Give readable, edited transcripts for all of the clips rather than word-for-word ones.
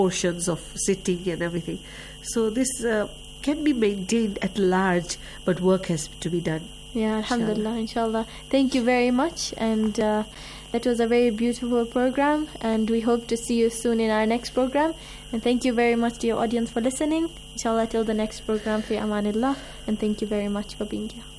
portions of sitting and everything. So this can be maintained at large, but work has to be done. Yeah, alhamdulillah, inshallah. Thank you very much, and that was a very beautiful program, and we hope to see you soon in our next program. And thank you very much to your audience for listening. Inshallah, till the next program, fi amanillah, and thank you very much for being here.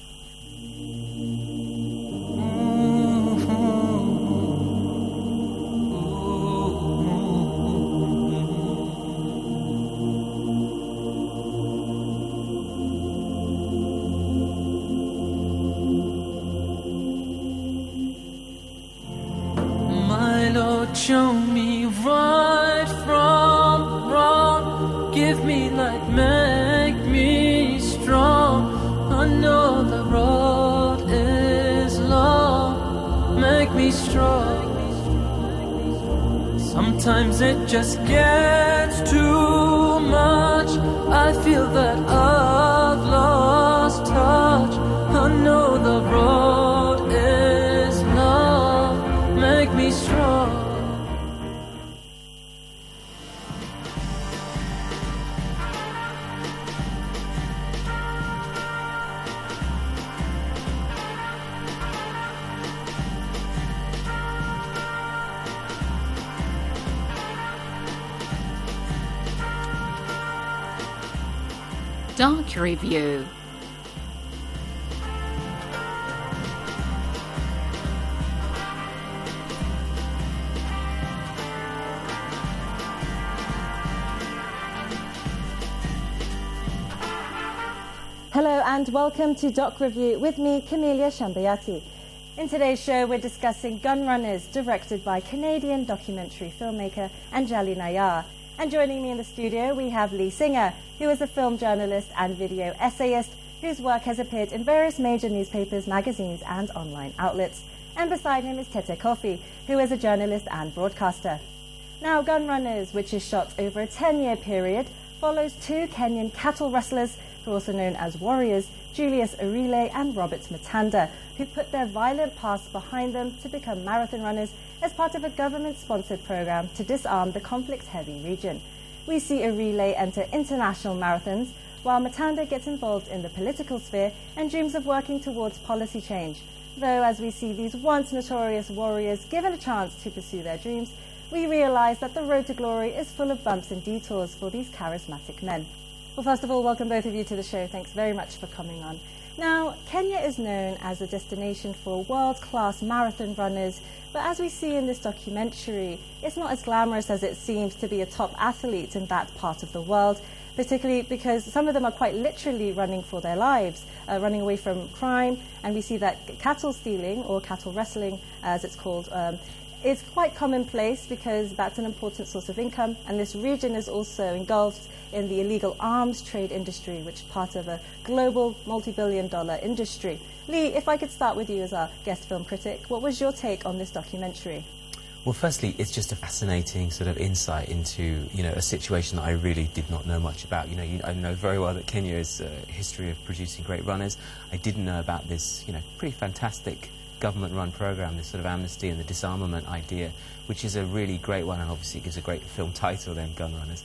Show me right from wrong. Give me light, make me strong. I know the road is long. Make me strong. Sometimes it just gets too much. I feel that I've lost touch. I know the road is long. Make me strong. Doc Review. Hello and welcome to Doc Review with me, Camelia Shambayati. In today's show, we're discussing Gun Runners, directed by Canadian documentary filmmaker Anjali Nayar. And joining me in the studio, we have Lee Singer, who is a film journalist and video essayist whose work has appeared in various major newspapers, magazines, and online outlets. And beside him is Tete Kofi, who is a journalist and broadcaster. Now, Gun Runners, which is shot over a 10-year period, follows two Kenyan cattle rustlers, who are also known as warriors, Julius Arile and Robert Matanda, who put their violent past behind them to become marathon runners as part of a government-sponsored program to disarm the conflict-heavy region. We see Arile enter international marathons, while Matanda gets involved in the political sphere and dreams of working towards policy change. Though, as we see these once notorious warriors given a chance to pursue their dreams, we realise that the road to glory is full of bumps and detours for these charismatic men. Well, first of all, welcome both of you to the show. Thanks very much for coming on. Now, Kenya is known as a destination for world-class marathon runners, but as we see in this documentary, it's not as glamorous as it seems to be a top athlete in that part of the world, particularly because some of them are quite literally running for their lives, running away from crime, and we see that cattle stealing, or cattle wrestling as it's called, is quite commonplace because that's an important source of income, and this region is also engulfed in the illegal arms trade industry, which is part of a global multi-billion-dollar industry. Lee, if I could start with you as our guest film critic, what was your take on this documentary? Well, firstly, it's just a fascinating sort of insight into, a situation that I really did not know much about. I know very well that Kenya is a history of producing great runners. I didn't know about this, pretty fantastic government-run program, this sort of amnesty and the disarmament idea, which is a really great one, and obviously it gives a great film title then, Gun Runners.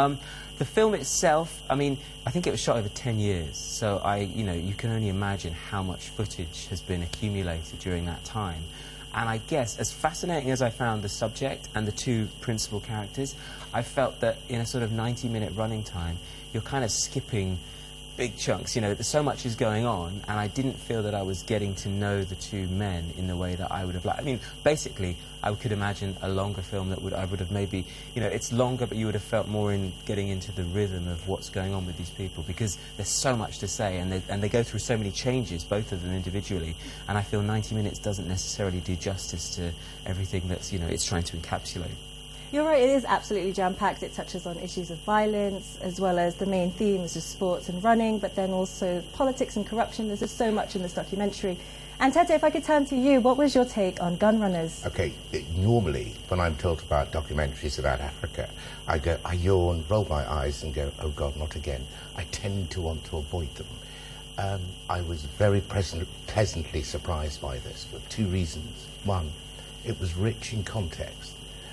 The film itself, I think it was shot over 10 years, so you can only imagine how much footage has been accumulated during that time. And I guess, as fascinating as I found the subject and the two principal characters, I felt that in a sort of 90-minute running time, you're kind of skipping big chunks, so much is going on, and I didn't feel that I was getting to know the two men in the way that I would have liked. Basically, I could imagine a longer film that I would have maybe, it's longer, but you would have felt more in getting into the rhythm of what's going on with these people, because there's so much to say, and they go through so many changes, both of them individually, and I feel 90 minutes doesn't necessarily do justice to everything that's, it's trying to encapsulate. You're right, it is absolutely jam-packed. It touches on issues of violence, as well as the main themes of sports and running, but then also politics and corruption. There's just so much in this documentary. And Tete, if I could turn to you, what was your take on Gun Runners? Okay, normally, when I'm told about documentaries about Africa, I yawn, roll my eyes and go, oh God, not again. I tend to want to avoid them. I was very pleasantly surprised by this for two reasons. One, it was rich in context.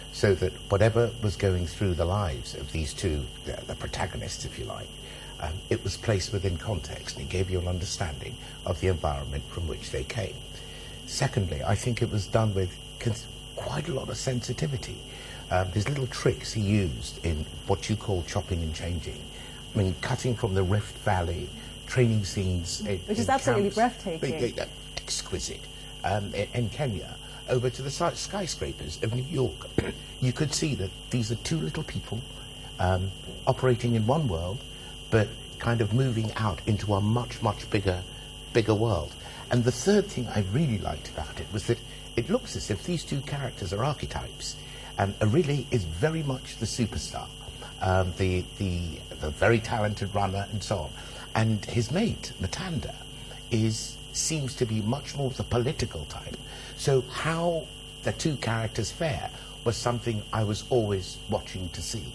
so that whatever was going through the lives of these two, the protagonists, if you like, it was placed within context, and it gave you an understanding of the environment from which they came. Secondly, I think it was done with quite a lot of sensitivity. There's little tricks he used in what you call chopping and changing. I mean, cutting from the Rift Valley, training scenes... Which is absolutely breathtaking. Exquisite. In Kenya, over to the skyscrapers of New York. You could see that these are two little people operating in one world, but kind of moving out into a much, much bigger world. And the third thing I really liked about it was that it looks as if these two characters are archetypes. Arile is very much the superstar, the very talented runner and so on. And his mate, Matanda, seems to be much more the political type. So how the two characters fare was something I was always watching to see.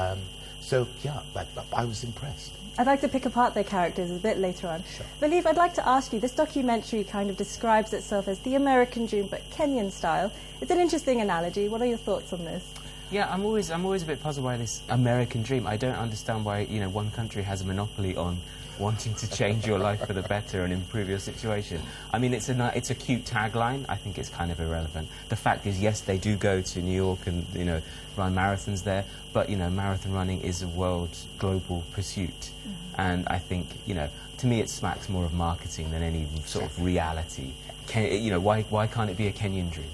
I was impressed. I'd like to pick apart their characters a bit later on. Sure. Valiv, I'd like to ask you, this documentary kind of describes itself as the American dream, but Kenyan style. It's an interesting analogy. What are your thoughts on this? Yeah, I'm always a bit puzzled by this American dream. I don't understand why, one country has a monopoly on wanting to change your life for the better and improve your situation. I mean, it's a cute tagline. I think it's kind of irrelevant. The fact is, yes, they do go to New York and, run marathons there, but, marathon running is a global pursuit. Mm-hmm. And I think, to me it smacks more of marketing than any sort of reality. Why can't it be a Kenyan dream?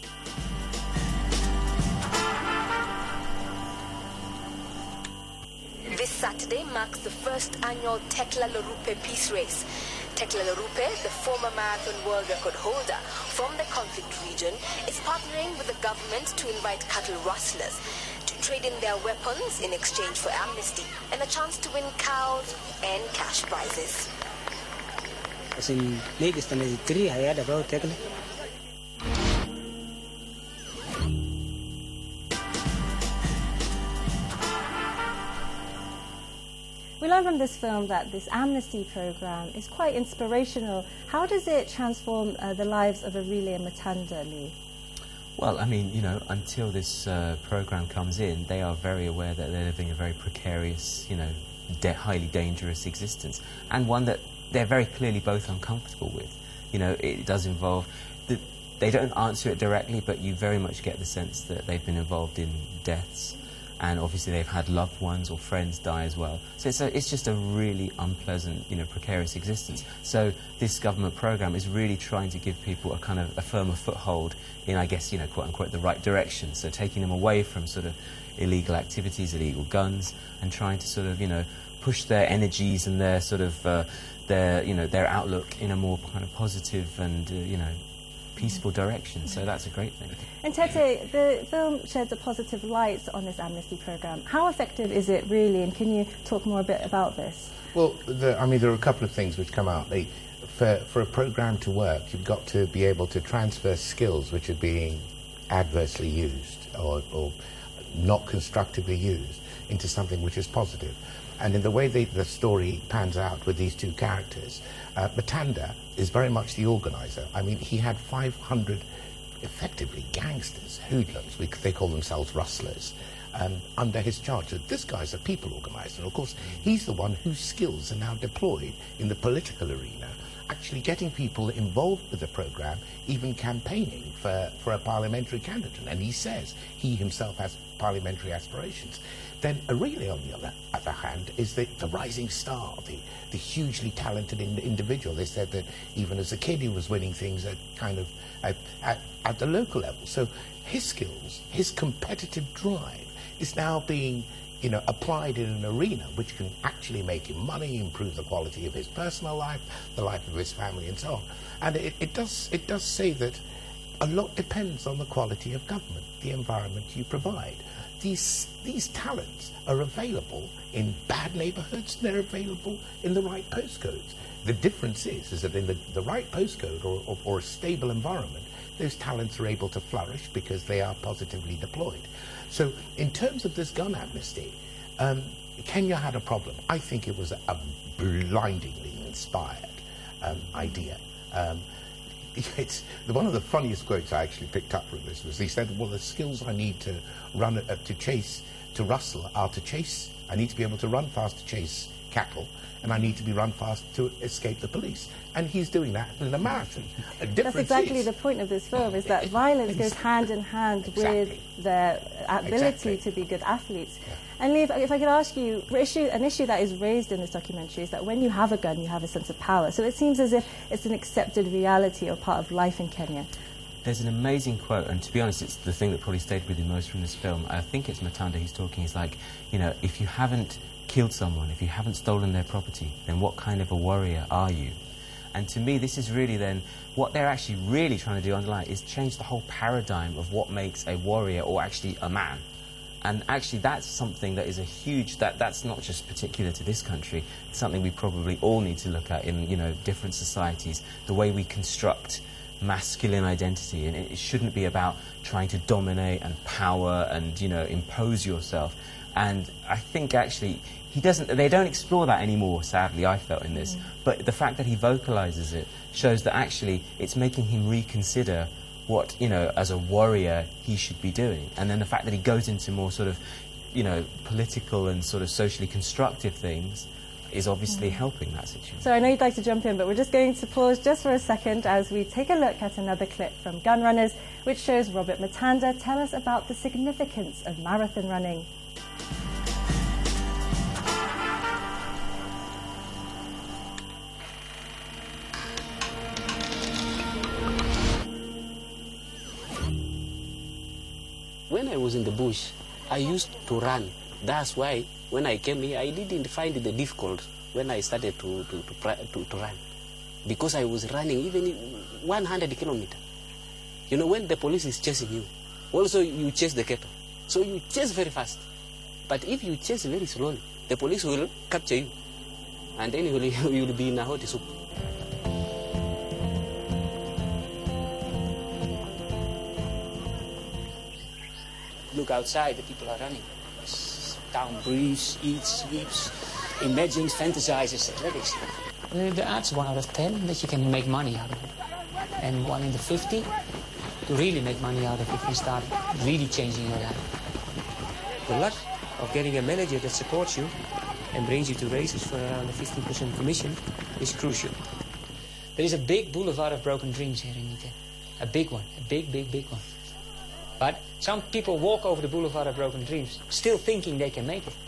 This Saturday marks the first annual Tekla Lorupe Peace Race. Tekla Lorupe, the former marathon world record holder from the conflict region, is partnering with the government to invite cattle rustlers to trade in their weapons in exchange for amnesty and a chance to win cows and cash prizes. As in Lake Standard 3, I heard about Tekla. We learn from this film that this amnesty program is quite inspirational. How does it transform the lives of Arile and Matanda, Lee? Well, I mean, until this program comes in, they are very aware that they're living a very precarious, highly dangerous existence, and one that they're very clearly both uncomfortable with. It does involve... They don't answer it directly, but you very much get the sense that they've been involved in deaths, and obviously they've had loved ones or friends die as well. So it's just a really unpleasant, precarious existence. So this government program is really trying to give people a kind of a firmer foothold in, I guess, quote unquote, the right direction. So taking them away from sort of illegal activities, illegal guns, and trying to sort of, push their energies and their sort of, their outlook in a more kind of positive and, peaceful direction. So that's a great thing. And Tete, the film sheds a positive light on this amnesty program. How effective is it really, and can you talk more a bit about this? Well, there are a couple of things which come out. For a program to work, you've got to be able to transfer skills which are being adversely used or not constructively used into something which is positive. And in the way the story pans out with these two characters, Matanda is very much the organizer. I mean, he had 500 effectively gangsters, hoodlums, they call themselves rustlers, under his charge. So this guy's a people organizer. And of course, he's the one whose skills are now deployed in the political arena, actually getting people involved with the program, even campaigning for a parliamentary candidate. And he says he himself has parliamentary aspirations. Then Arile, on the other hand, is the rising star, the hugely talented individual. They said that even as a kid he was winning things at kind of at the local level. So his skills, his competitive drive is now being applied in an arena which can actually make him money, improve the quality of his personal life, the life of his family, and so on. And it does say that a lot depends on the quality of government, the environment you provide. These talents are available in bad neighbourhoods, they're available in the right postcodes. The difference is that in the right postcode or a stable environment, those talents are able to flourish because they are positively deployed. So in terms of this gun amnesty, Kenya had a problem. I think it was a blindingly inspired idea. it's one of the funniest quotes I actually picked up from this was he said, well, the skills I need to run, to rustle are to chase. I need to be able to run fast to chase cattle, and I need to be run fast to escape the police. And he's doing that in a marathon. That's exactly the point of this film, is that violence goes hand in hand with their ability to be good athletes. Yeah. And Lee, if I could ask you, an issue that is raised in this documentary is that when you have a gun, you have a sense of power. So it seems as if it's an accepted reality or part of life in Kenya. There's an amazing quote, and to be honest, it's the thing that probably stayed with me most from this film. I think it's Matanda who's talking. He's like, you know, if you haven't killed someone, if you haven't stolen their property, then what kind of a warrior are you? And to me, this is really then, what they're actually really trying to do underline is change the whole paradigm of what makes a warrior or actually a man. And actually that's something that is a huge, that's not just particular to this country, it's something we probably all need to look at in, you know, different societies, the way we construct masculine identity. And it shouldn't be about trying to dominate and power and, you know, impose yourself. And I think actually they don't explore that anymore, sadly, I felt in this. But the fact that he vocalizes it shows that actually it's making him reconsider what, you know, as a warrior he should be doing. And then the fact that he goes into more sort of, you know, political and sort of socially constructive things is obviously helping that situation. So I know you'd like to jump in, but we're just going to pause just for a second as we take a look at another clip from Gun Runners, which shows Robert Matanda tell us about the significance of marathon running. When I was in the bush, I used to run. That's why when I came here, I didn't find it difficult when I started to run. Because I was running even 100 kilometers. You know, when the police is chasing you, also you chase the cattle. So you chase very fast. But if you chase very slowly, the police will capture you. And then you will be in a hot soup. Look outside, the people are running. Town breathes, eats, sleeps, imagines, fantasizes, athletics. The odds 1 out of 10 that you can make money out of it. And 1 in the 50 to really make money out of it and start really changing your life. The luck of getting a manager that supports you and brings you to races for around a 15% commission is crucial. There is a big boulevard of broken dreams here in Ite. A big one, a big, big, big one. But some people walk over the boulevard of broken dreams, still thinking they can make it.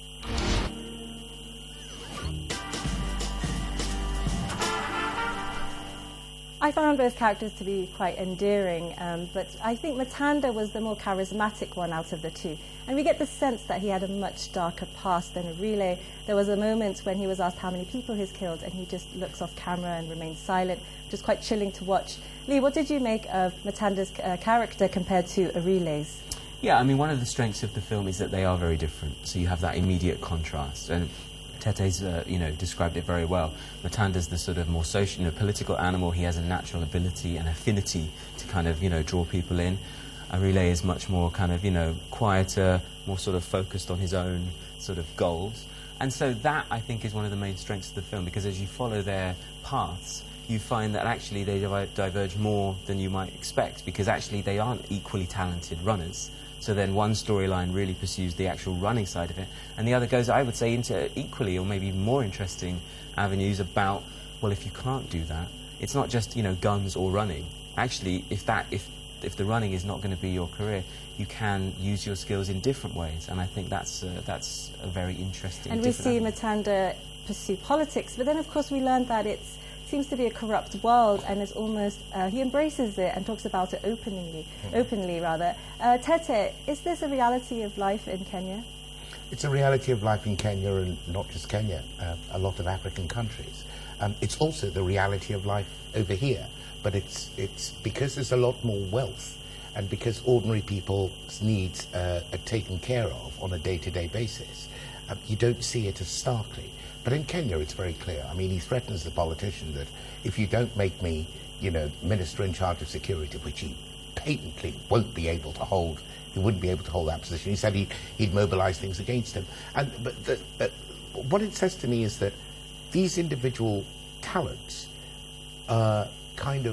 I found both characters to be quite endearing, but I think Matanda was the more charismatic one out of the two. And we get the sense that he had a much darker past than Relay. There was a moment when he was asked how many people he's killed, and he just looks off camera and remains silent, which is quite chilling to watch. Lee, what did you make of Matanda's character compared to Relay's? Yeah, I mean, one of the strengths of the film is that they are very different. So you have that immediate contrast. And Tete's, described it very well. Matanda's the sort of more social, political animal. He has a natural ability and affinity to kind of, draw people in. Relay is much more kind of, quieter, more sort of focused on his own sort of goals. And so that, I think, is one of the main strengths of the film, because as you follow their paths, you find that actually they diverge more than you might expect, because actually they aren't equally talented runners. So then one storyline really pursues the actual running side of it, and the other goes, I would say, into equally or maybe more interesting avenues about, well, if you can't do that, it's not just, guns or running. Actually, if the running is not going to be your career, you can use your skills in different ways, and I think that's a very interesting. And we see Matanda pursue politics, but then of course we learned that it seems to be a corrupt world, and it's almost he embraces it and talks about it openly. Tete, is this a reality of life in Kenya? It's a reality of life in Kenya, and not just Kenya, a lot of African countries. It's also the reality of life over here, but it's because there's a lot more wealth, and because ordinary people's needs are taken care of on a day-to-day basis. You don't see it as starkly. But in Kenya, it's very clear. I mean, he threatens the politician that if you don't make me, minister in charge of security, which he patently won't be able to hold, he wouldn't be able to hold that position. He said he'd mobilize things against him. But what it says to me is that these individual talents are kind of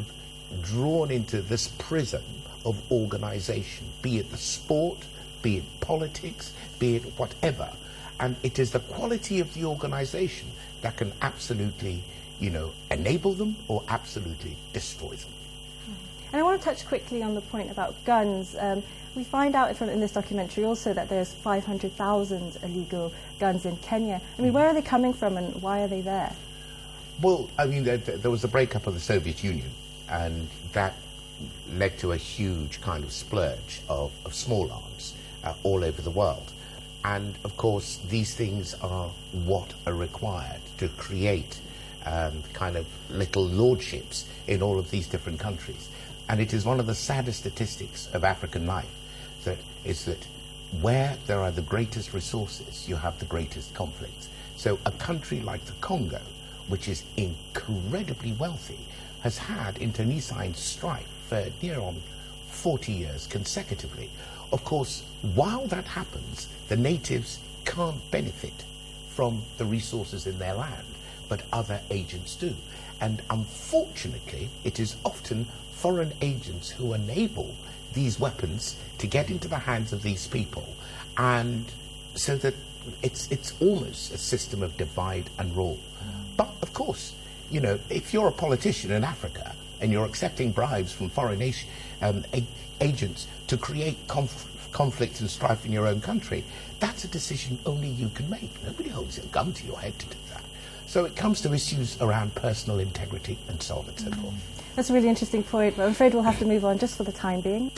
drawn into this prism of organization, be it the sport, be it politics, be it whatever. And it is the quality of the organization that can absolutely, enable them or absolutely destroy them. And I want to touch quickly on the point about guns. We find out in this documentary also that there's 500,000 illegal guns in Kenya. I mean, where are they coming from and why are they there? Well, I mean, there was the breakup of the Soviet Union, and that led to a huge kind of splurge of small arms all over the world. And, of course, these things are what are required to create kind of little lordships in all of these different countries. And it is one of the saddest statistics of African life that where there are the greatest resources, you have the greatest conflicts. So a country like the Congo, which is incredibly wealthy, has had internecine strife for near on 40 years consecutively. Of course, while that happens, the natives can't benefit from the resources in their land, but other agents do. And unfortunately, it is often foreign agents who enable these weapons to get into the hands of these people, and so that it's almost a system of divide and rule. But of course, if you're a politician in Africa and you're accepting bribes from foreign agents to create conflict and strife in your own country, that's a decision only you can make. Nobody holds a gun to your head to do that. So it comes to issues around personal integrity and so on and so forth. That's a really interesting point, but I'm afraid we'll have to move on just for the time being.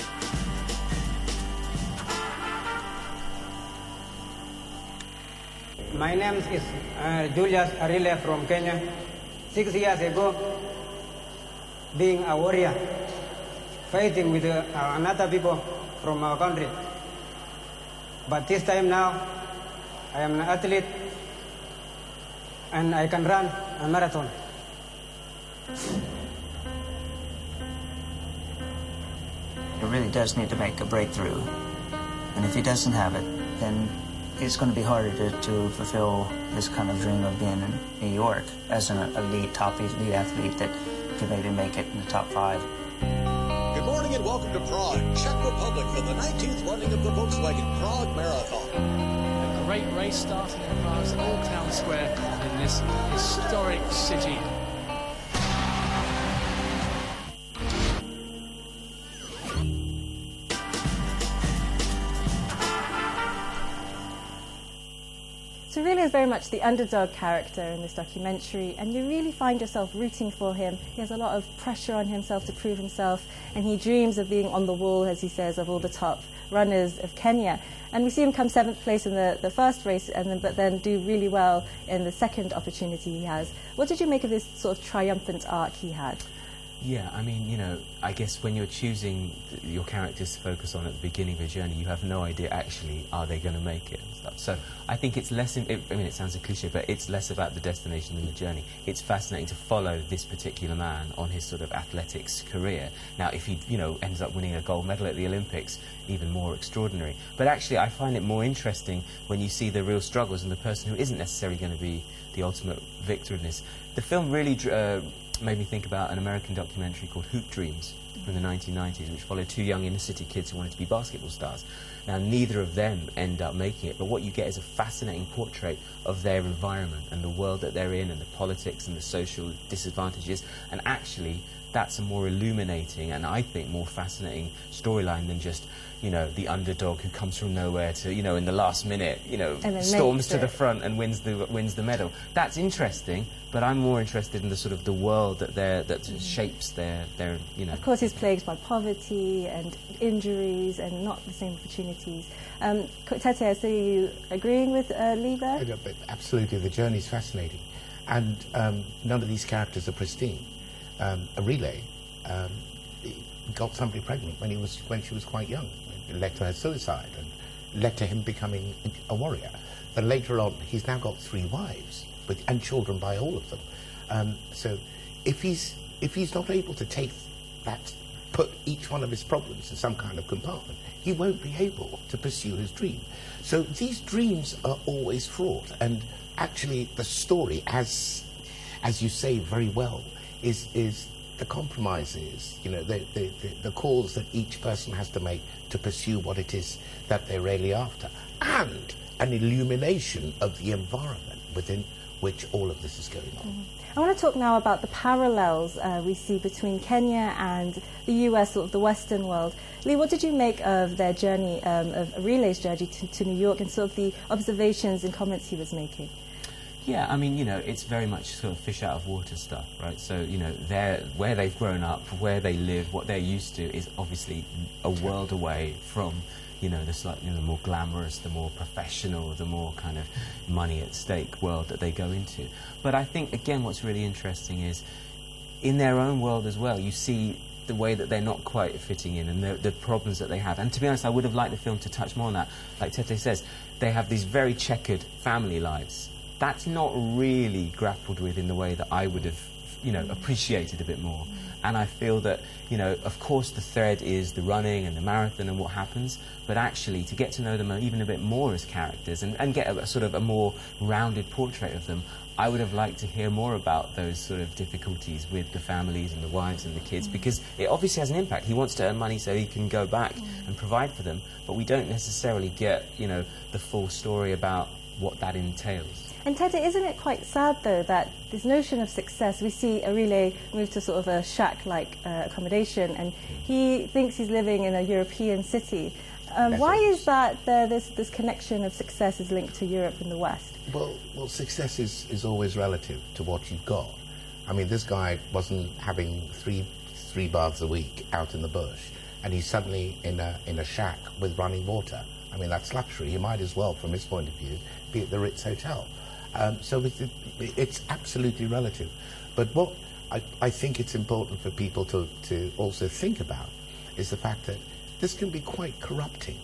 My name is Julius Arile from Kenya. 6 years ago, being a warrior, fighting with another people from our country. But this time now, I am an athlete and I can run a marathon. He really does need to make a breakthrough. And if he doesn't have it, then it's going to be harder to fulfill this kind of dream of being in New York as an elite, top elite athlete that could maybe make it in the top 5. Good morning and welcome to Prague, Czech Republic, for the 19th running of the Volkswagen Prague Marathon. A great race starting in Prague's Old Town Square in this historic city. So really is very much the underdog character in this documentary, and you really find yourself rooting for him. He has a lot of pressure on himself to prove himself, and he dreams of being on the wall, as he says, of all the top runners of Kenya. And we see him come 7th place in the first race, but then do really well in the second opportunity he has. What did you make of this sort of triumphant arc he had? Yeah, I mean, I guess when you're choosing your characters to focus on at the beginning of a journey, you have no idea actually are they going to make it and stuff. So I think it's less, it sounds a cliche, but it's less about the destination than the journey. It's fascinating to follow this particular man on his sort of athletics career. Now, if he, ends up winning a gold medal at the Olympics, even more extraordinary. But actually, I find it more interesting when you see the real struggles and the person who isn't necessarily going to be the ultimate victor in this. The film really made me think about an American documentary called Hoop Dreams from the 1990s, which followed 2 young inner-city kids who wanted to be basketball stars. Now, neither of them end up making it, but what you get is a fascinating portrait of their environment and the world that they're in and the politics and the social disadvantages, and actually that's a more illuminating and I think more fascinating storyline than just, the underdog who comes from nowhere to, in the last minute, storms to the front and wins the medal. That's interesting, but I'm more interested in the sort of the world that shapes their. Of course, he's plagued by poverty and injuries and not the same opportunities. Tete, I see you agreeing with Lee there? Absolutely, the journey's fascinating, and none of these characters are pristine. Arile got somebody pregnant when she was quite young. It led to her suicide and led to him becoming a warrior. But later on, he's now got 3 wives and children by all of them. So if he's not able to take that, put each one of his problems in some kind of compartment, he won't be able to pursue his dream. So these dreams are always fraught, and actually the story, as you say very well, is the compromise is, the calls that each person has to make to pursue what it is that they're really after, and an illumination of the environment within which all of this is going on. Mm-hmm. I want to talk now about the parallels we see between Kenya and the US, sort of the Western world. Lee, what did you make of their journey, of Rile's journey to New York, and sort of the observations and comments he was making? Yeah, I mean, it's very much sort of fish out of water stuff, right? So, where they've grown up, where they live, what they're used to is obviously a world away from, the slightly the more glamorous, the more professional, the more kind of money at stake world that they go into. But I think, again, what's really interesting is in their own world as well, you see the way that they're not quite fitting in and the problems that they have. And to be honest, I would have liked the film to touch more on that. Like Tete says, they have these very checkered family lives. That's not really grappled with in the way that I would have, appreciated a bit more. And I feel that, of course the thread is the running and the marathon and what happens, but actually to get to know them even a bit more as characters and get a sort of a more rounded portrait of them, I would have liked to hear more about those sort of difficulties with the families and the wives and the kids, because it obviously has an impact. He wants to earn money so he can go back and provide for them, but we don't necessarily get, the full story about what that entails. And Tete, isn't it quite sad, though, that this notion of success, we see Arile move to sort of a shack-like accommodation, and he thinks he's living in a European city. Why is that this connection of success is linked to Europe and the West? Well, success is always relative to what you've got. I mean, this guy wasn't having three baths a week out in the bush, and he's suddenly in a shack with running water. I mean, that's luxury. He might as well, from his point of view, be at the Ritz Hotel. So it's absolutely relative. But what I think it's important for people to also think about is the fact that this can be quite corrupting.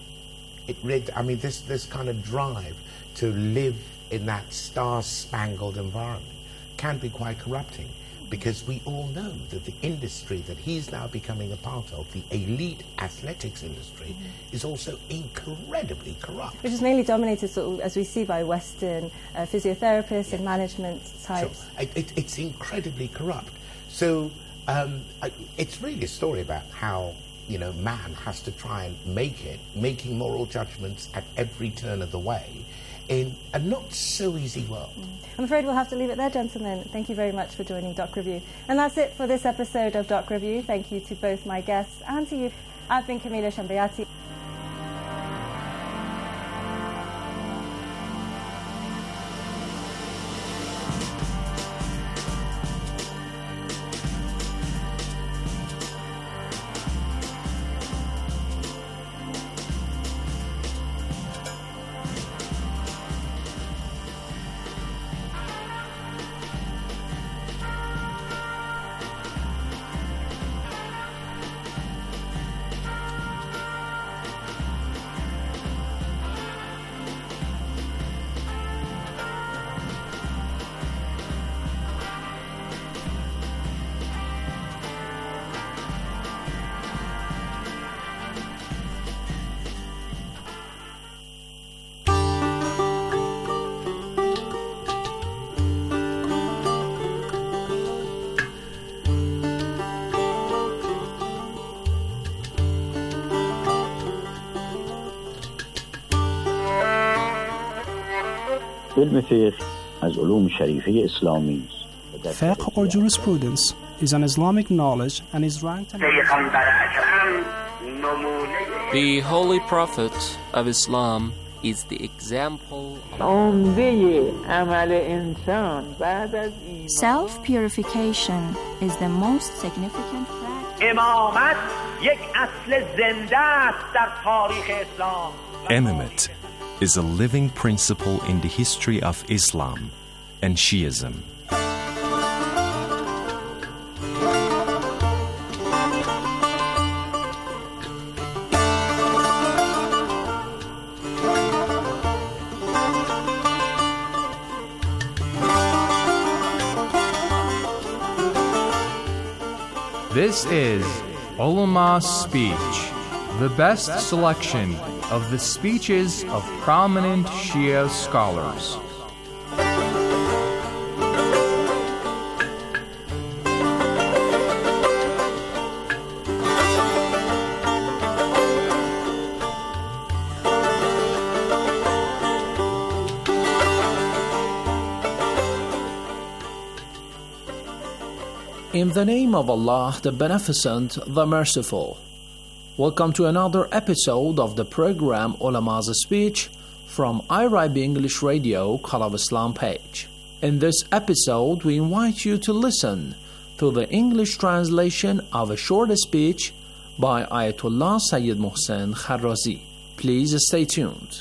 This kind of drive to live in that star-spangled environment can be quite corrupting, because we all know that the industry that he's now becoming a part of, the elite athletics industry, is also incredibly corrupt. Which is mainly dominated, sort of, as we see, by Western physiotherapists and management types. Sure. It's incredibly corrupt. So it's really a story about how, man has to try and making moral judgments at every turn of the way in a not so easy world. I'm afraid we'll have to leave it there, gentlemen. Thank you very much for joining Doc Review. And that's it for this episode of Doc Review. Thank you to both my guests and to you. I've been Camelia Shambayati. Fiqh or jurisprudence is an Islamic knowledge and is ranked. The Holy Prophet of Islam is the example Self-purification is the most significant Imamate is a living principle in the history of Islam and Shiism. This is Ulama Speech, the best selection of the speeches of prominent Shia scholars. In the name of Allah, the Beneficent, the Merciful. Welcome to another episode of the program Ulama's Speech from IRIB English Radio, Call of Islam page. In this episode, we invite you to listen to the English translation of a short speech by Ayatollah Sayyid Mohsen Kharrazi. Please stay tuned.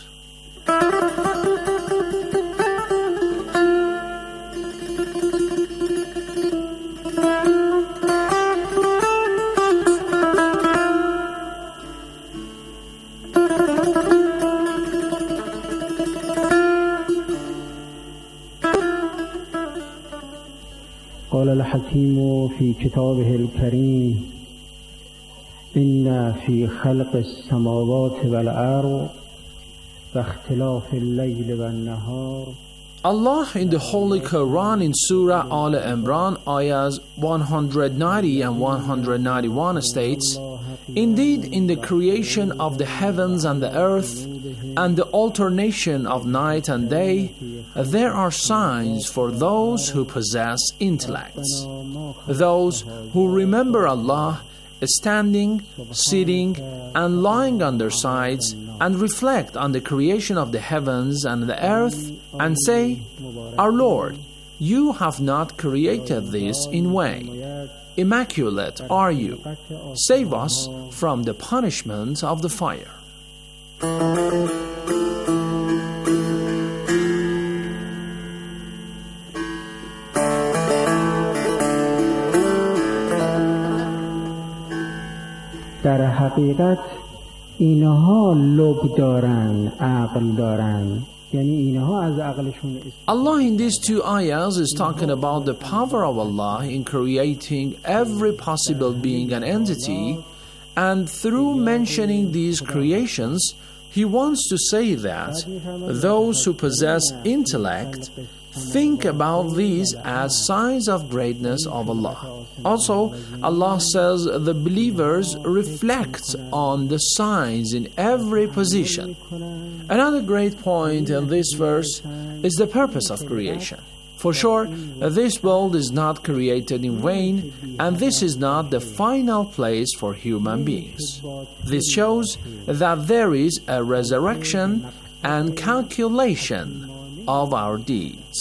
قال الحكيم في كتابه الكريم إن في خلق السماوات والأرض واختلاف الليل والنهار. Allah in the Holy Quran in Surah Al Imran ayahs 190 and 191 states, Indeed, in the creation of the heavens and the earth and the alternation of night and day, there are signs for those who possess intellects, those who remember Allah standing, sitting, and lying on their sides, and reflect on the creation of the heavens and the earth, and say, Our Lord, you have not created this in vain. Immaculate are you. Save us from the punishment of the fire. در حقیقت اینها لب دارن، عقل دارن. یعنی اینها از عقلشون Allah in these two ayahs is talking about the power of Allah in creating every possible being and entity, and through mentioning these creations, He wants to say that those who possess intellect think about these as signs of greatness of Allah. Also, Allah says the believers reflect on the signs in every position. Another great point in this verse is the purpose of creation. For sure, this world is not created in vain, and this is not the final place for human beings. This shows that there is a resurrection and calculation of our deeds.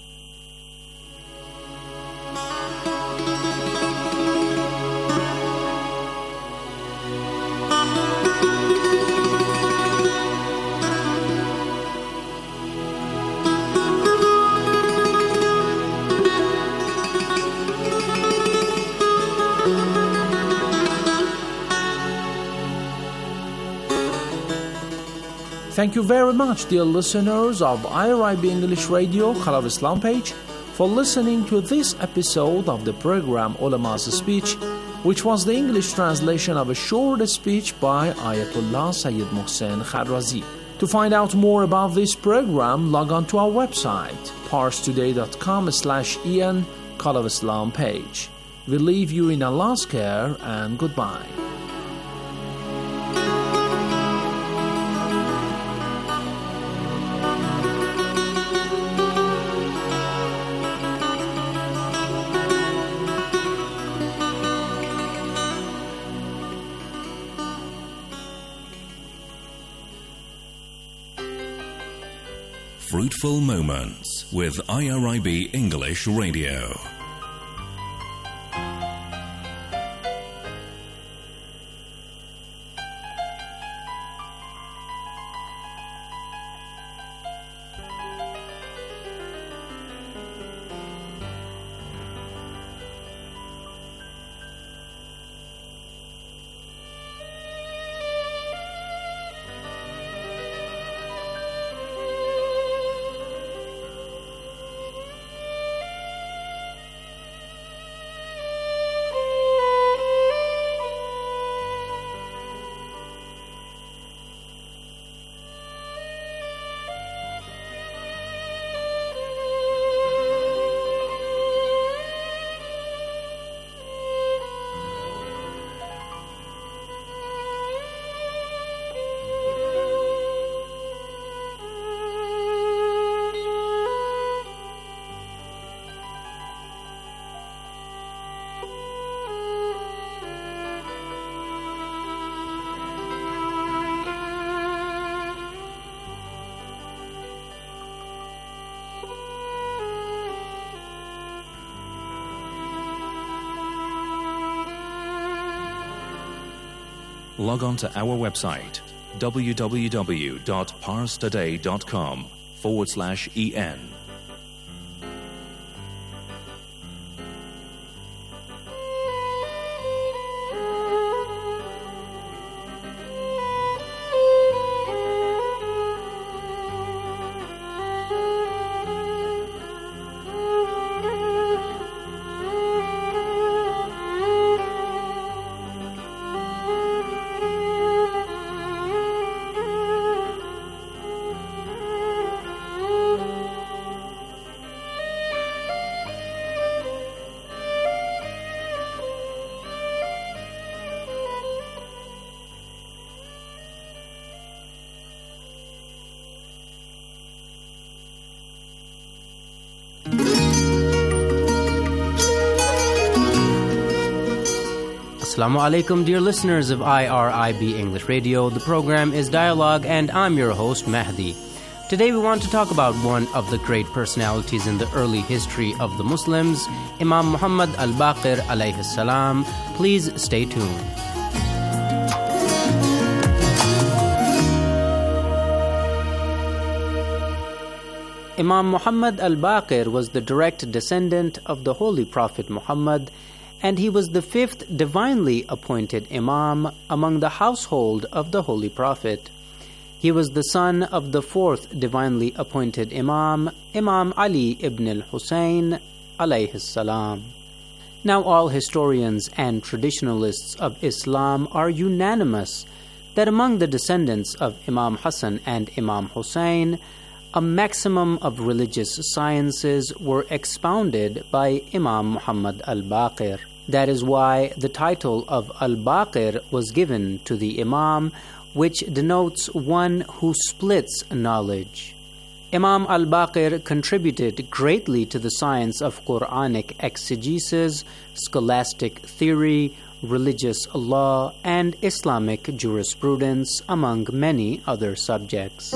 Thank you very much, dear listeners of IRIB English Radio, Call of Islam page, for listening to this episode of the program Ulama's Speech, which was the English translation of a short speech by Ayatollah Sayyid Mohsen Kharrazi. To find out more about this program, log on to our website, parstoday.com/en, Call of Islam page. We leave you in Allah's care and goodbye. Fruitful Moments with IRIB English Radio. log on to our website www.parstoday.com/en. Assalamu alaikum, dear listeners of IRIB English Radio. The program is Dialogue, and I'm your host, Mahdi. Today we want to talk about one of the great personalities in the early history of the Muslims, Imam Muhammad al-Baqir alayhi salam. Please stay tuned. Imam Muhammad al-Baqir was the direct descendant of the Holy Prophet Muhammad, and he was the fifth divinely appointed Imam among the household of the Holy Prophet. He was the son of the fourth divinely appointed Imam, Imam Ali ibn al-Husayn alayhi salam. Now all historians and traditionalists of Islam are unanimous that among the descendants of Imam Hassan and Imam Hussein, a maximum of religious sciences were expounded by Imam Muhammad al-Baqir. That is why the title of al-Baqir was given to the Imam, which denotes one who splits knowledge. Imam al-Baqir contributed greatly to the science of Quranic exegesis, scholastic theory, religious law, and Islamic jurisprudence, among many other subjects.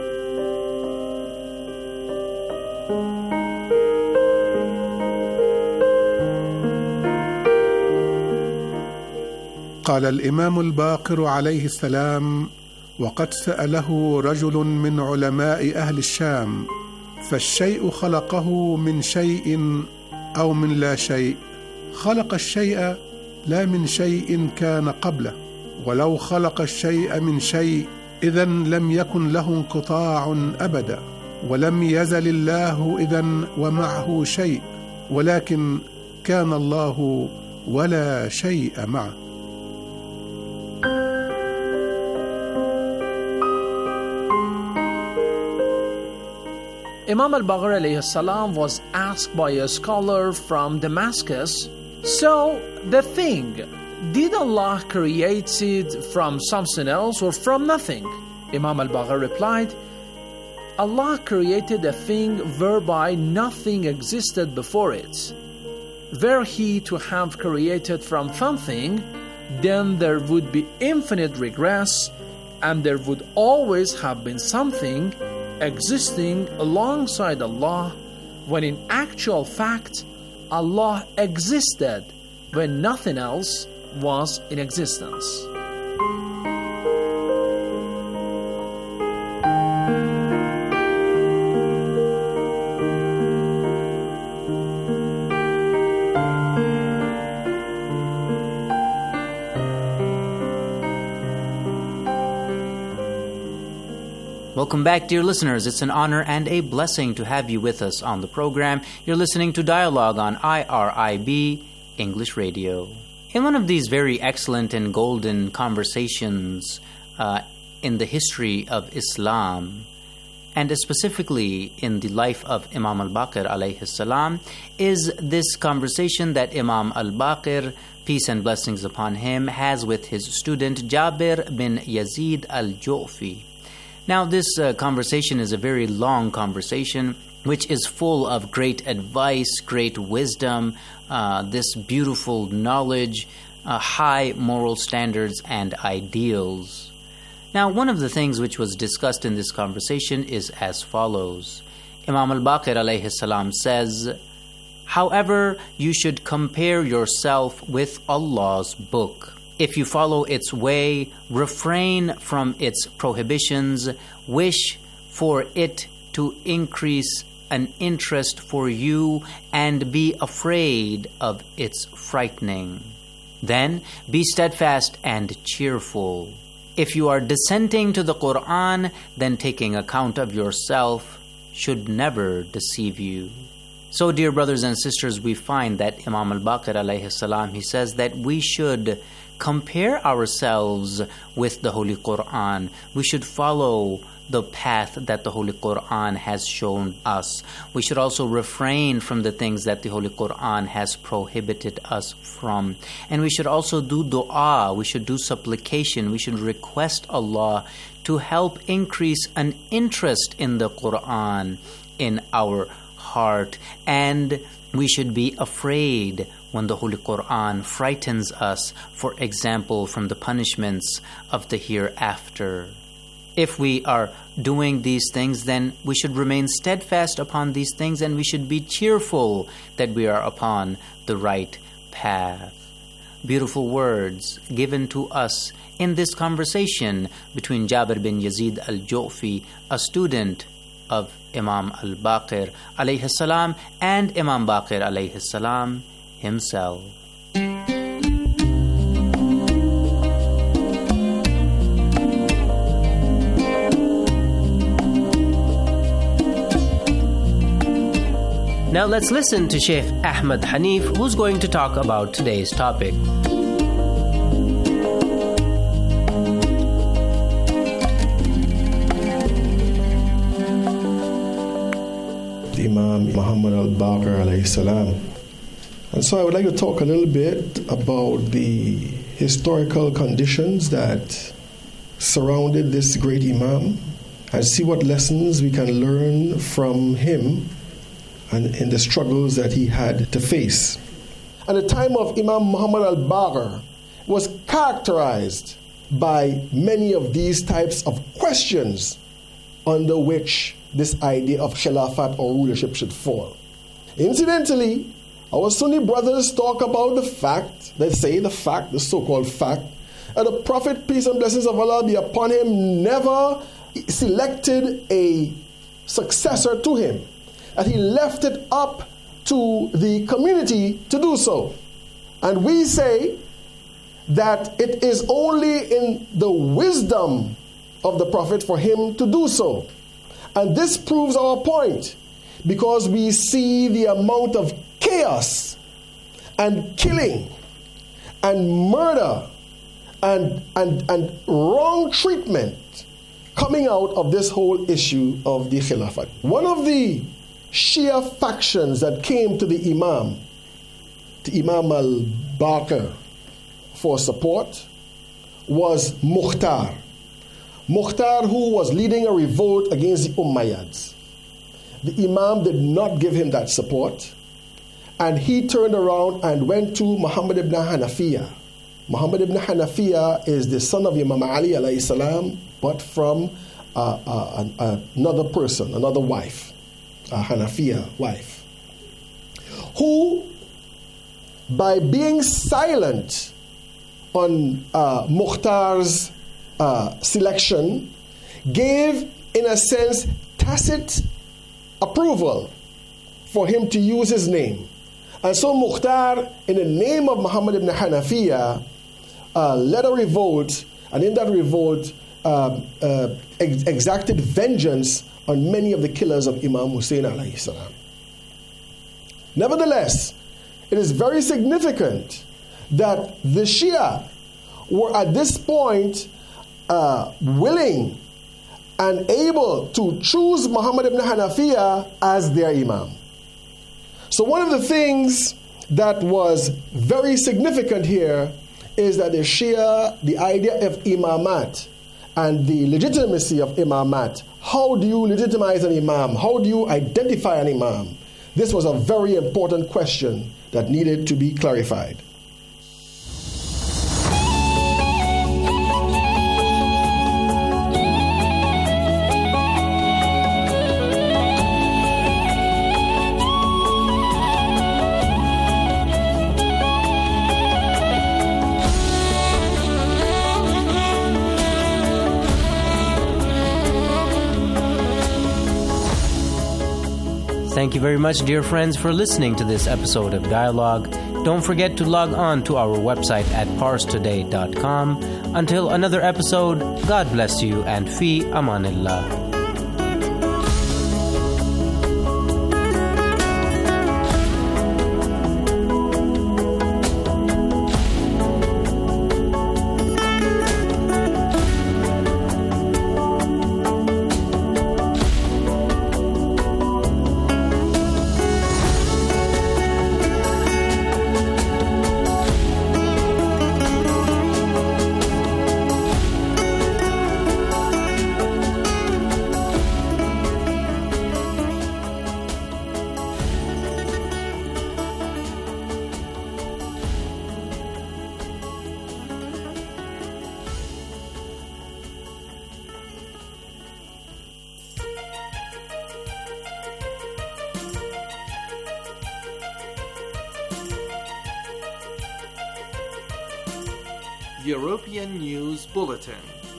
قال الإمام الباقر عليه السلام: وقد سأله رجل من علماء أهل الشام: فالشيء خلقه من شيء أو من لا شيء؟ خلق الشيء لا من شيء كان قبله، ولو خلق الشيء من شيء إذن لم يكن له انقطاع أبدا، ولم يزل الله إذن ومعه شيء، ولكن كان الله ولا شيء معه. Imam al-Baqir alayhi salam was asked by a scholar from Damascus, so the thing, did Allah create it from something else or from nothing? Imam al-Baqir replied, Allah created a thing whereby nothing existed before it. Were He to have created from something, then there would be infinite regress, and there would always have been something existing alongside Allah, when in actual fact Allah existed when nothing else was in existence. Welcome back, dear listeners. It's an honor and a blessing to have you with us on the program. You're listening to Dialogue on IRIB English Radio. In one of these very excellent and golden conversations in the history of Islam, and specifically in the life of Imam al-Baqir alayhi salam, is this conversation that Imam al-Baqir, peace and blessings upon him, has with his student Jabir bin Yazid al-Ju'fi. Now, this conversation is a very long conversation, which is full of great advice, great wisdom, this beautiful knowledge, high moral standards and ideals. Now, one of the things which was discussed in this conversation is as follows. Imam al-Baqir alayhi salam says, however, you should compare yourself with Allah's book. If you follow its way, refrain from its prohibitions, wish for it to increase an interest for you, and be afraid of its frightening. Then be steadfast and cheerful. If you are dissenting to the Quran, then taking account of yourself should never deceive you. So, dear brothers and sisters, we find that Imam al-Baqir alayhi salam, he says that we should compare ourselves with the Holy Quran. We should follow the path that the Holy Quran has shown us. We should also refrain from the things that the Holy Quran has prohibited us from. And we should also do dua, we should do supplication, we should request Allah to help increase an interest in the Quran in our heart. And we should be afraid when the Holy Quran frightens us, for example, from the punishments of the hereafter. If we are doing these things, then we should remain steadfast upon these things, and we should be cheerful that we are upon the right path. Beautiful words given to us in this conversation between Jabir bin Yazid al-Ju'fi, a student of Imam al-Baqir alayhi salam, and Imam Baqir alayhi salam himself. Now let's listen to Sheikh Ahmed Hanif, who's going to talk about today's topic. Imam Muhammad al-Baqir alayhi salam. And so I would like to talk a little bit about the historical conditions that surrounded this great Imam and see what lessons we can learn from him and in the struggles that he had to face. And the time of Imam Muhammad al-Baqir was characterized by many of these types of questions under which this idea of Khilafat or rulership should fall. Incidentally, our Sunni brothers talk about the fact, they say the fact, the so-called fact, that the Prophet, peace and blessings of Allah be upon him, never selected a successor to him, that he left it up to the community to do so. And we say that it is only in the wisdom of the Prophet for him to do so. And this proves our point, because we see the amount of chaos and killing and murder and wrong treatment coming out of this whole issue of the Khilafat. One of the Shia factions that came to the Imam al-Baqir for support was Mukhtar. Mukhtar, who was leading a revolt against the Umayyads. The Imam did not give him that support, and he turned around and went to Muhammad ibn Hanafiya. Muhammad ibn Hanafiya is the son of Imam Ali alayhi salam, but from another person, another wife, a Hanafiya wife, who, by being silent on Mukhtar's selection, gave, in a sense, tacit approval for him to use his name. And so Mukhtar, in the name of Muhammad ibn Hanafiya, led a revolt, and in that revolt exacted vengeance on many of the killers of Imam Hussein alayhi salam. Nevertheless, it is very significant that the Shia were at this point willing and able to choose Muhammad ibn Hanafiya as their Imam. So one of the things that was very significant here is that the Shia, the idea of imamat and the legitimacy of imamat, how do you legitimize an imam? How do you identify an imam? This was a very important question that needed to be clarified. Thank you very much, dear friends, for listening to this episode of Dialogue. Don't forget to log on to our website at parstoday.com. Until another episode, God bless you and fi amanillah. European News Bulletin.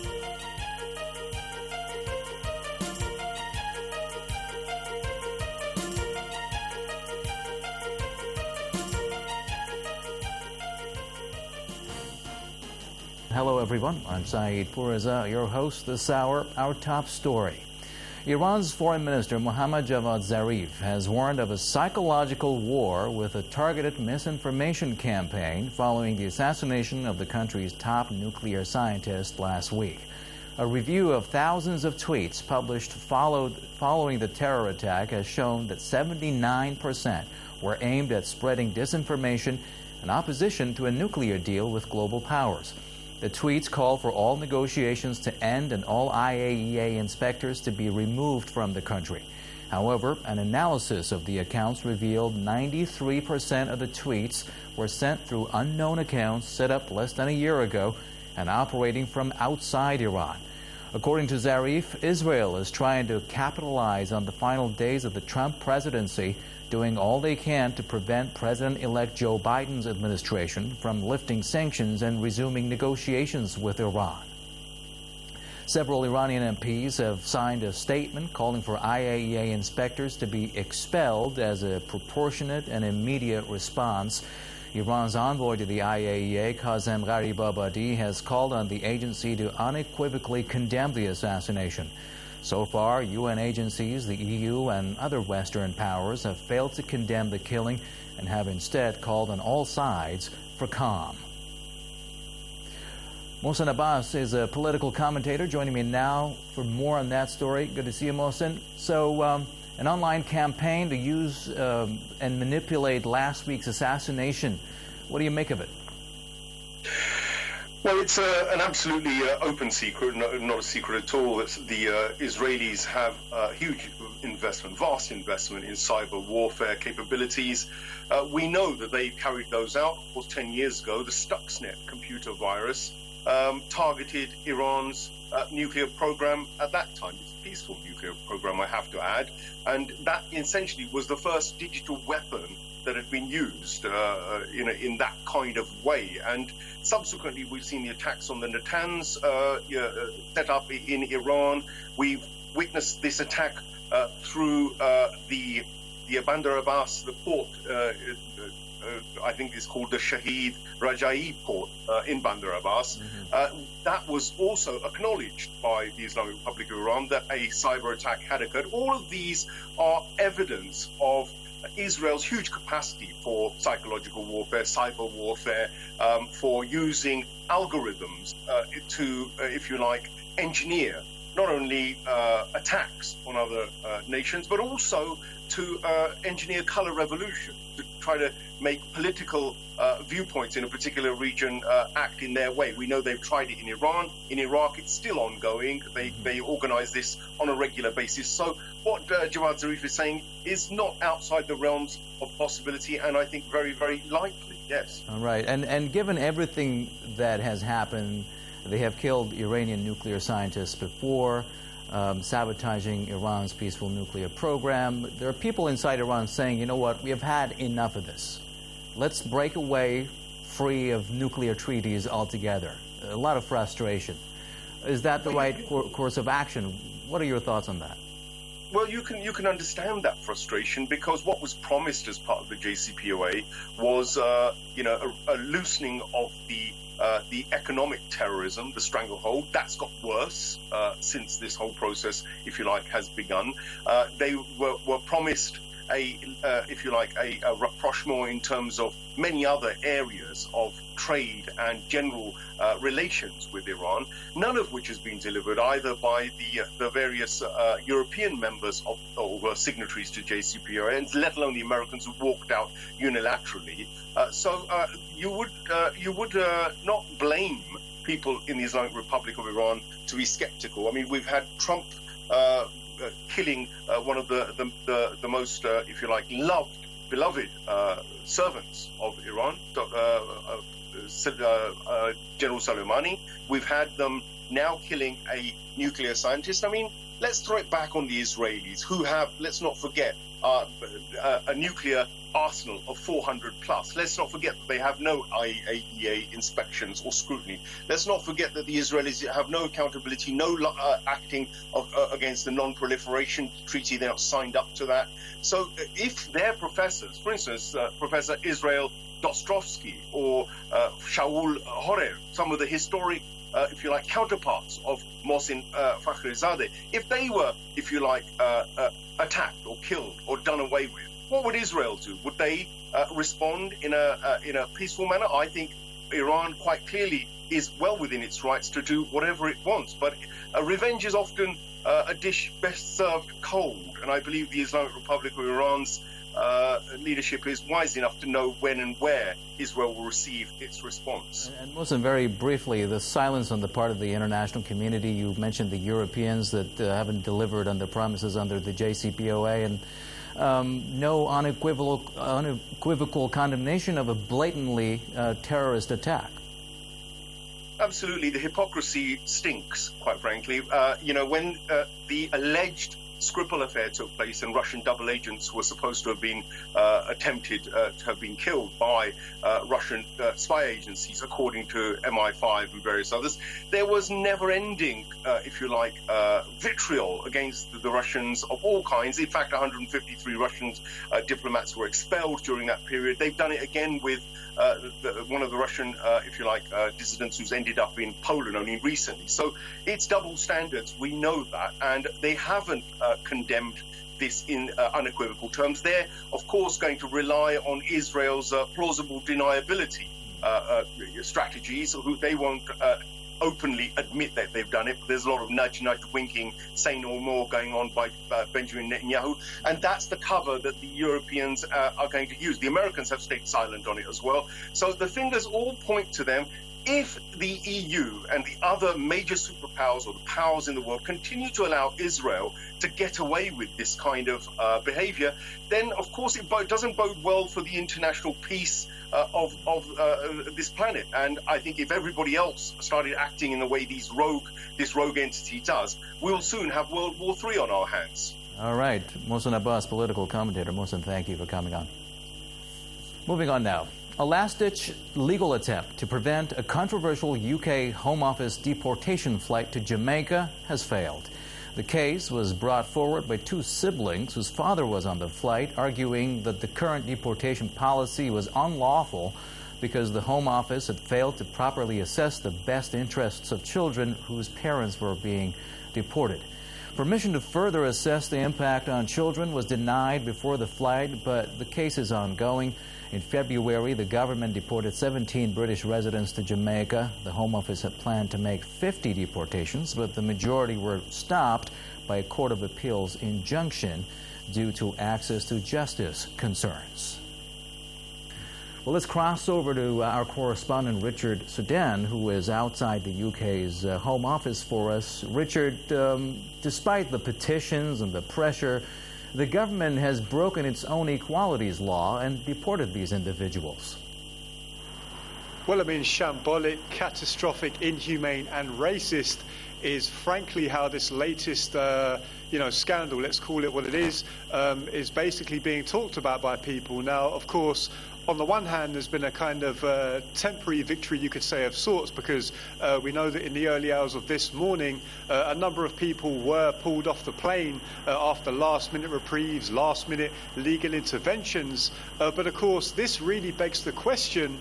Hello everyone, I'm Saeed Pourreza, your host this hour. Our top story. Iran's Foreign Minister Mohammad Javad Zarif has warned of a psychological war with a targeted misinformation campaign following the assassination of the country's top nuclear scientist last week. A review of thousands of tweets published following the terror attack has shown that 79% were aimed at spreading disinformation and opposition to a nuclear deal with global powers. The tweets call for all negotiations to end and all IAEA inspectors to be removed from the country. However, an analysis of the accounts revealed 93% of the tweets were sent through unknown accounts set up less than a year ago and operating from outside Iran. According to Zarif, Israel is trying to capitalize on the final days of the Trump presidency, doing all they can to prevent President-elect Joe Biden's administration from lifting sanctions and resuming negotiations with Iran. Several Iranian MPs have signed a statement calling for IAEA inspectors to be expelled as a proportionate and immediate response. Iran's envoy to the IAEA, Kazem Gharibabadi, has called on the agency to unequivocally condemn the assassination. So far, UN agencies, the EU, and other Western powers have failed to condemn the killing and have instead called on all sides for calm. Mohsen Abbas is a political commentator joining me now for more on that story. Good to see you, Mohsen. So, an online campaign to use and manipulate last week's assassination. What do you make of it? Well, it's an absolutely open secret, not a secret at all. That the Israelis have a huge investment, vast investment in cyber warfare capabilities. We know that they carried those out. Of course, 10 years ago, the Stuxnet computer virus targeted Iran's nuclear program at that time. It's a peaceful nuclear program, I have to add. And that essentially was the first digital weapon that had been used in that kind of way. And subsequently, we've seen the attacks on the Natanz set up in Iran. We've witnessed this attack through the Bandar Abbas, the port, I think it's called the Shahid Raja'i port in Bandar Abbas. That was also acknowledged by the Islamic Republic of Iran that a cyber attack had occurred. All of these are evidence of Israel's huge capacity for psychological warfare, cyber warfare, for using algorithms to, if you like, engineer not only attacks on other nations, but also to engineer color revolution, to try to make political viewpoints in a particular region act in their way. We know they've tried it in Iran. In Iraq, it's still ongoing. They organize this on a regular basis. So what Javad Zarif is saying is not outside the realms of possibility, and I think very, very likely, yes. All right. And given everything that has happened, they have killed Iranian nuclear scientists before, sabotaging Iran's peaceful nuclear program. There are people inside Iran saying, you know what, we have had enough of this. Let's break away free of nuclear treaties altogether. A lot of frustration. Is that the right course of action? What are your thoughts on that? Well, you can understand that frustration, because what was promised as part of the JCPOA was, a loosening of the economic terrorism, the stranglehold. That's got worse since this whole process, if you like, has begun. They were promised a rapprochement in terms of many other areas of trade and general relations with Iran, none of which has been delivered either by the various European members or signatories to JCPOA, and let alone the Americans who walked out unilaterally. So you would not blame people in the Islamic Republic of Iran to be skeptical. I mean, we've had Trump killing one of the most, if you like, beloved servants of Iran, General Soleimani. We've had them now killing a nuclear scientist. I mean, let's throw it back on the Israelis, who have, let's not forget, a nuclear arsenal of 400 plus. Let's not forget that they have no IAEA inspections or scrutiny. Let's not forget that the Israelis have no accountability, no acting against the non-proliferation treaty. They're not signed up to that. So if their professors, for instance, Professor Israel Dostrovsky or Shaul Horev, some of the historic, if you like, counterparts of Mohsen Fakhrizadeh, if they were, if you like, attacked or killed or done away with, what would Israel do? Would they respond in a peaceful manner? I think Iran quite clearly is well within its rights to do whatever it wants. But revenge is often a dish best served cold. And I believe the Islamic Republic of Iran's leadership is wise enough to know when and where Israel will receive its response. And Mohsen, very briefly, the silence on the part of the international community. You mentioned the Europeans that haven't delivered on their promises under the JCPOA, and no unequivocal condemnation of a blatantly terrorist attack. Absolutely. The hypocrisy stinks, quite frankly. When the alleged Skripal affair took place and Russian double agents were supposed to have been attempted to have been killed by Russian spy agencies, according to MI5 and various others, there was never-ending, if you like, vitriol against the Russians of all kinds. In fact, 153 Russian diplomats were expelled during that period. They've done it again with one of the Russian, if you like, dissidents who's ended up in Poland only recently. So it's double standards. We know that. And they haven't condemned this in unequivocal terms. They're, of course, going to rely on Israel's plausible deniability strategies. They won't openly admit that they've done it. There's a lot of nudge, winking, say no more going on by Benjamin Netanyahu. And that's the cover that the Europeans are going to use. The Americans have stayed silent on it as well. So the fingers all point to them. If the EU and the other major superpowers or the powers in the world continue to allow Israel to get away with this kind of behavior, then, of course, it doesn't bode well for the international peace of this planet. And I think if everybody else started acting in the way this rogue entity does, we'll soon have World War III on our hands. All right. Mohsen Abbas, political commentator. Mohsen, thank you for coming on. Moving on now. A last-ditch legal attempt to prevent a controversial UK Home Office deportation flight to Jamaica has failed. The case was brought forward by two siblings whose father was on the flight, arguing that the current deportation policy was unlawful because the Home Office had failed to properly assess the best interests of children whose parents were being deported. Permission to further assess the impact on children was denied before the flight, but the case is ongoing. In February, the government deported 17 British residents to Jamaica. The Home Office had planned to make 50 deportations, but the majority were stopped by a Court of Appeals injunction due to access to justice concerns. Well, let's cross over to our correspondent, Richard Sudan, who is outside the UK's Home Office for us. Richard, despite the petitions and the pressure, the government has broken its own equalities law and deported these individuals. Well, I mean, shambolic, catastrophic, inhumane and racist is frankly how this latest scandal, let's call it what it is basically being talked about by people. Now, of course, on the one hand, there's been a kind of temporary victory, you could say, of sorts, because we know that in the early hours of this morning, a number of people were pulled off the plane after last-minute reprieves, last-minute legal interventions. But, of course, this really begs the question,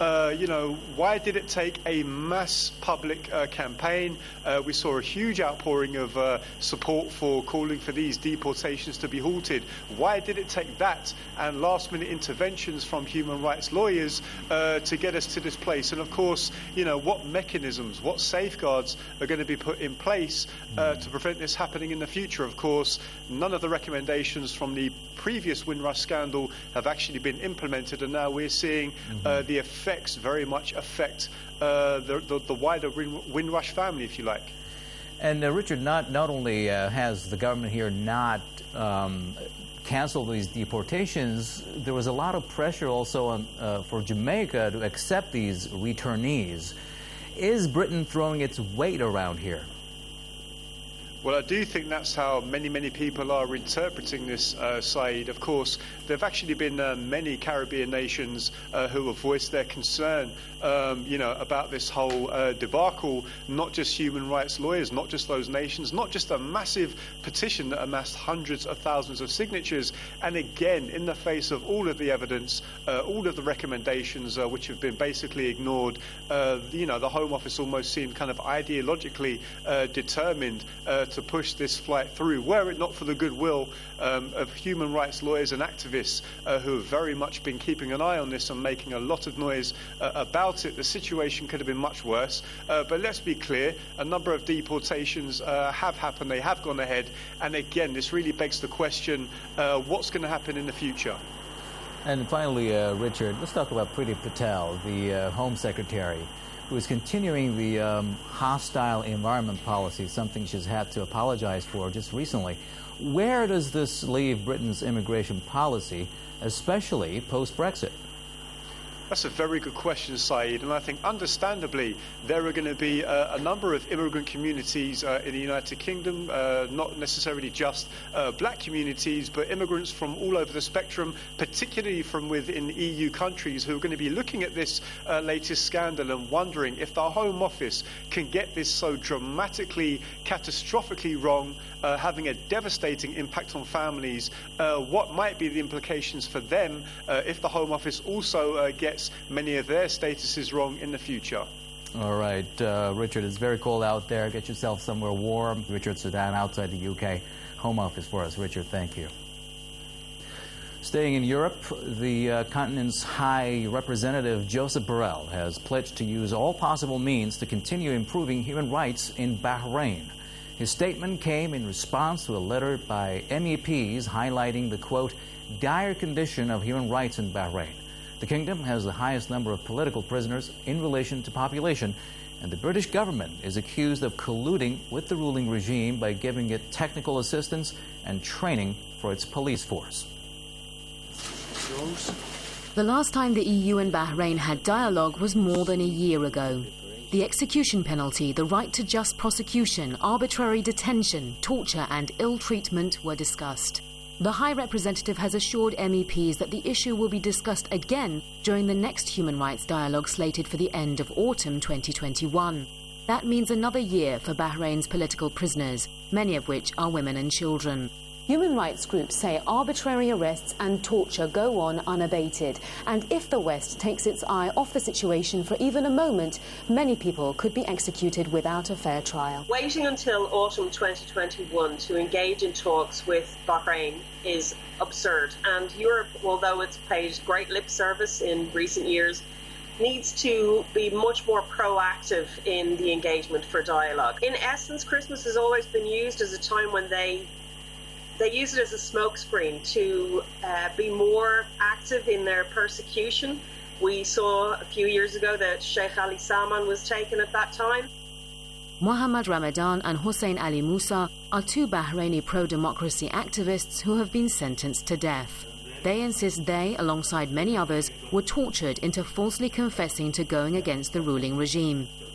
why did it take a mass public campaign? We saw a huge outpouring of support for calling for these deportations to be halted. Why did it take that and last-minute interventions from human rights lawyers to get us to this place? And, of course, what mechanisms, what safeguards are going to be put in place to prevent this happening in the future? Of course, none of the recommendations from the previous Windrush scandal have actually been implemented, and now we're seeing the effects very much affect the wider Windrush family, if you like. And Richard, not only has the government here not canceled these deportations, there was a lot of pressure also on, for Jamaica to accept these returnees. Is Britain throwing its weight around here? Well, I do think that's how many people are interpreting this, Saeed. Of course, there have actually been many Caribbean nations who have voiced their concern, about this whole debacle. Not just human rights lawyers, not just those nations, not just a massive petition that amassed hundreds of thousands of signatures. And again, in the face of all of the evidence, all of the recommendations which have been basically ignored, the Home Office almost seemed kind of ideologically determined to push this flight through, were it not for the goodwill of human rights lawyers and activists who have very much been keeping an eye on this and making a lot of noise about it. The situation could have been much worse. But let's be clear, a number of deportations have happened, they have gone ahead, and again, this really begs the question, what's going to happen in the future? And finally, Richard, let's talk about Priti Patel, the Home Secretary, who is continuing the hostile environment policy, something she's had to apologize for just recently. Where does this leave Britain's immigration policy, especially post-Brexit? That's a very good question, Saeed, and I think understandably there are going to be a number of immigrant communities in the United Kingdom, not necessarily just black communities, but immigrants from all over the spectrum, particularly from within EU countries, who are going to be looking at this latest scandal and wondering if the Home Office can get this so dramatically, catastrophically wrong, having a devastating impact on families. What might be the implications for them if the Home Office also gets many of their statuses wrong in the future? All right, Richard, it's very cold out there. Get yourself somewhere warm. Richard Sudan outside the UK Home Office for us. Richard, thank you. Staying in Europe, the continent's High Representative Joseph Borrell has pledged to use all possible means to continue improving human rights in Bahrain. His statement came in response to a letter by MEPs highlighting the, quote, dire condition of human rights in Bahrain. The kingdom has the highest number of political prisoners in relation to population, and the British government is accused of colluding with the ruling regime by giving it technical assistance and training for its police force. The last time the EU and Bahrain had dialogue was more than a year ago. The execution penalty, the right to just prosecution, arbitrary detention, torture and ill treatment were discussed. The High Representative has assured MEPs that the issue will be discussed again during the next human rights dialogue slated for the end of autumn 2021. That means another year for Bahrain's political prisoners, many of which are women and children. Human rights groups say arbitrary arrests and torture go on unabated, and if the West takes its eye off the situation for even a moment, many people could be executed without a fair trial. Waiting until autumn 2021 to engage in talks with Bahrain is absurd, and Europe, although it's paid great lip service in recent years, needs to be much more proactive in the engagement for dialogue. In essence, Christmas has always been used as a time when they use it as a smokescreen to be more active in their persecution. We saw a few years ago that Sheikh Ali Salman was taken at that time. Mohammad Ramadan and Hossein Ali Musa are two Bahraini pro-democracy activists who have been sentenced to death. They insist they, alongside many others, were tortured into falsely confessing to going against the ruling regime.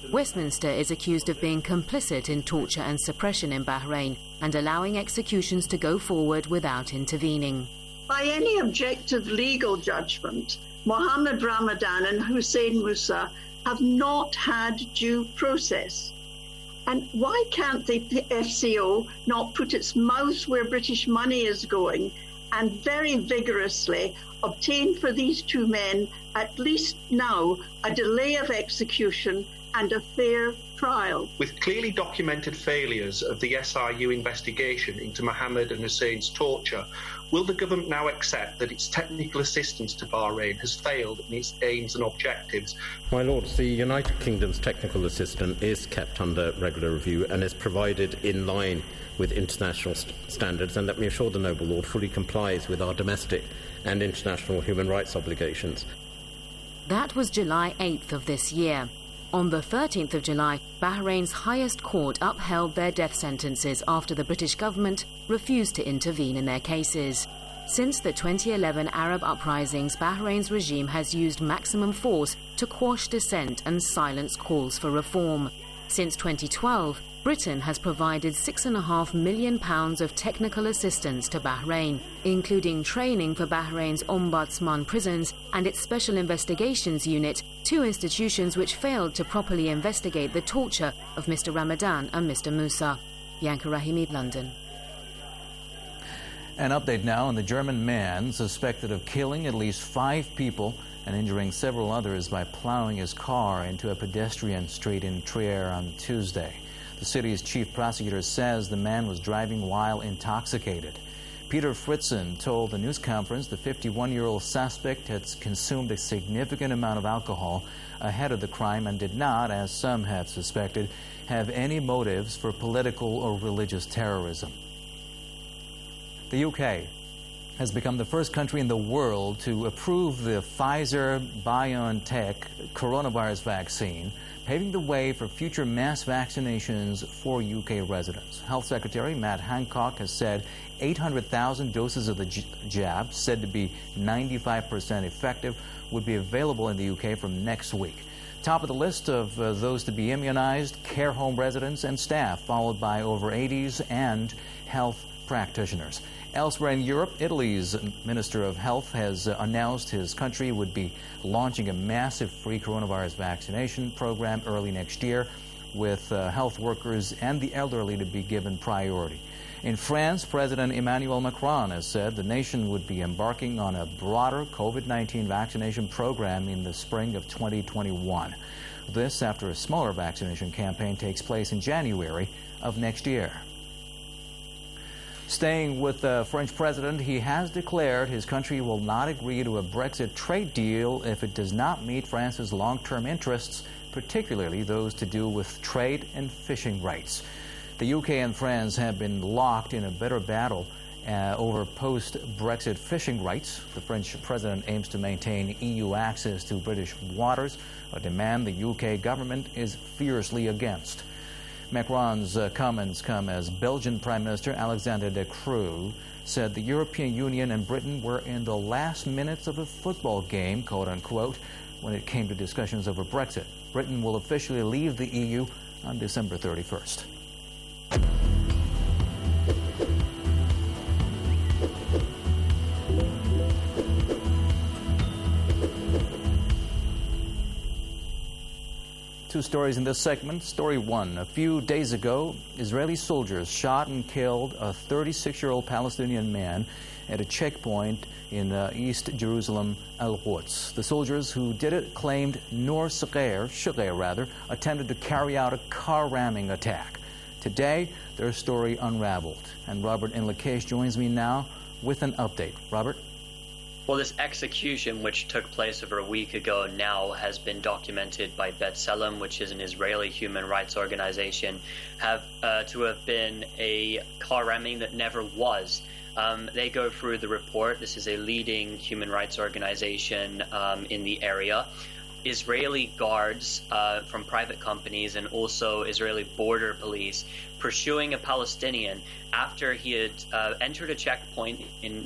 Westminster is accused of being complicit in torture and suppression in Bahrain and allowing executions to go forward without intervening. By any objective legal judgment, Mohammed Ramadan and Hussein Musa have not had due process. And why can't the FCO not put its mouth where British money is going and very vigorously obtain for these two men, at least now, a delay of execution and a fair trial? With clearly documented failures of the SRU investigation into Mohammed and Hussein's torture, will the government now accept that its technical assistance to Bahrain has failed in its aims and objectives? My Lords, the United Kingdom's technical assistance is kept under regular review and is provided in line with international standards, and let me assure the Noble Lord fully complies with our domestic and international human rights obligations. That was July 8th of this year. On the 13th of July, Bahrain's highest court upheld their death sentences after the British government refused to intervene in their cases. Since the 2011 Arab uprisings, Bahrain's regime has used maximum force to quash dissent and silence calls for reform. Since 2012, Britain has provided £6.5 million of technical assistance to Bahrain, including training for Bahrain's Ombudsman prisons and its Special Investigations Unit, two institutions which failed to properly investigate the torture of Mr. Ramadan and Mr. Musa. Bianca Rahimi, London. An update now on the German man suspected of killing at least 5 people and injuring several others by plowing his car into a pedestrian street in Trier on Tuesday. The city's chief prosecutor says the man was driving while intoxicated. Peter Fritzen told the news conference the 51-year-old suspect had consumed a significant amount of alcohol ahead of the crime and did not, as some have suspected, have any motives for political or religious terrorism. The UK has become the first country in the world to approve the Pfizer-BioNTech coronavirus vaccine, paving the way for future mass vaccinations for UK residents. Health Secretary Matt Hancock has said 800,000 doses of the jab, said to be 95% effective, would be available in the UK from next week. Top of the list of those to be immunized, care home residents and staff, followed by over 80s and health practitioners. Elsewhere in Europe, Italy's Minister of Health has announced his country would be launching a massive free coronavirus vaccination program early next year, with health workers and the elderly to be given priority. In France, President Emmanuel Macron has said the nation would be embarking on a broader COVID-19 vaccination program in the spring of 2021. This after a smaller vaccination campaign takes place in January of next year. Staying with the French president, he has declared his country will not agree to a Brexit trade deal if it does not meet France's long-term interests, particularly those to do with trade and fishing rights. The UK and France have been locked in a bitter battle over post-Brexit fishing rights. The French president aims to maintain EU access to British waters, a demand the UK government is fiercely against. Macron's comments come as Belgian Prime Minister Alexander De Croo said the European Union and Britain were in the last minutes of a football game, quote-unquote, when it came to discussions over Brexit. Britain will officially leave the EU on December 31st. Two stories in this segment. Story 1. A few days ago, Israeli soldiers shot and killed a 36-year-old Palestinian man at a checkpoint in East Jerusalem, Al-Quds. The soldiers who did it claimed Noor Shagher attempted to carry out a car ramming attack. Today, their story unraveled. And Robert Inlakesh joins me now with an update. Robert? Well, this execution, which took place over a week ago now, has been documented by B'Tselem, which is an Israeli human rights organization, to have been a car ramming that never was. They go through the report. This is a leading human rights organization in the area. Israeli guards from private companies and also Israeli border police pursuing a Palestinian after he had entered a checkpoint in